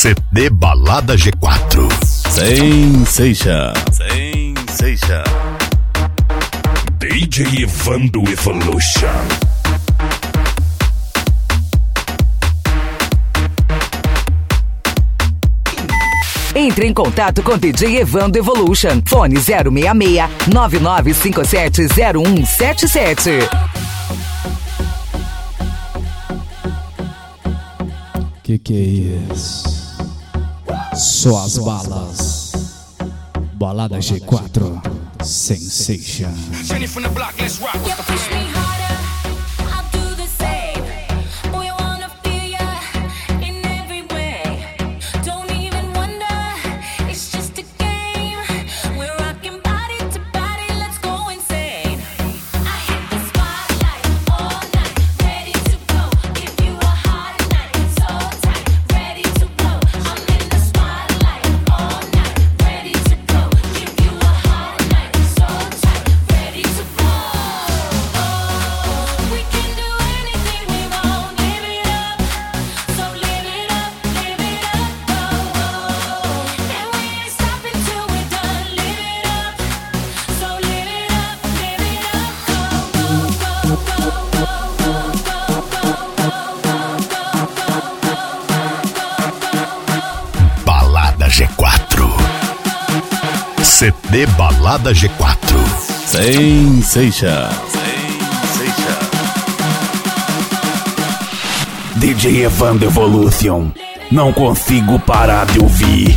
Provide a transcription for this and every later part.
CD Balada G4. Sensation. DJ Evandro Evolution. Entre em contato com DJ Evandro Evolution. Fone 066 9957 0177. Que é isso? Só as balas. Balada G4 Sensation. CD Balada G4. Sensation. DJ Evandro Evolution. Não consigo parar de ouvir.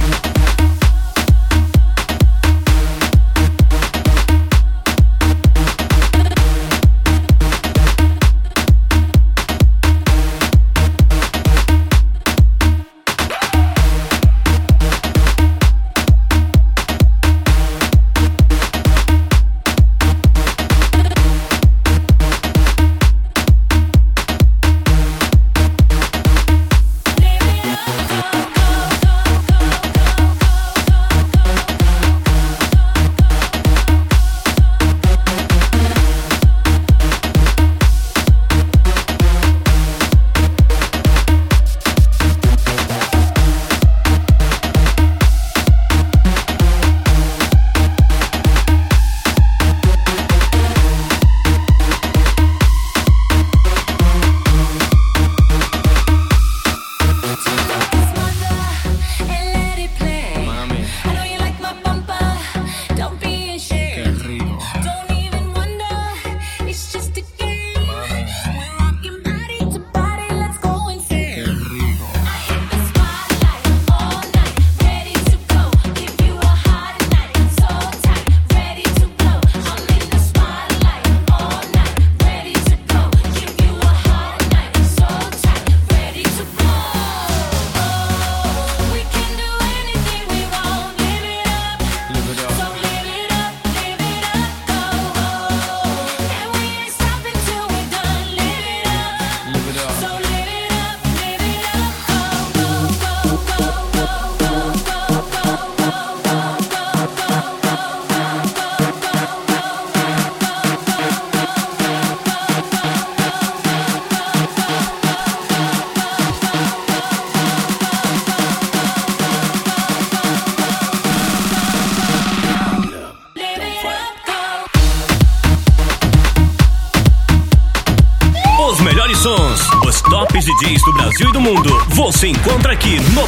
Os tops DJs do Brasil e do mundo você encontra aqui no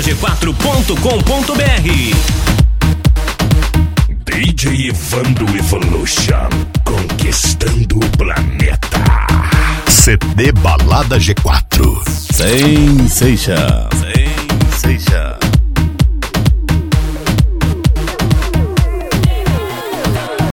baladag4.com.br. DJ Evandro Evolution, conquistando o planeta. CD Balada G4. Sensation.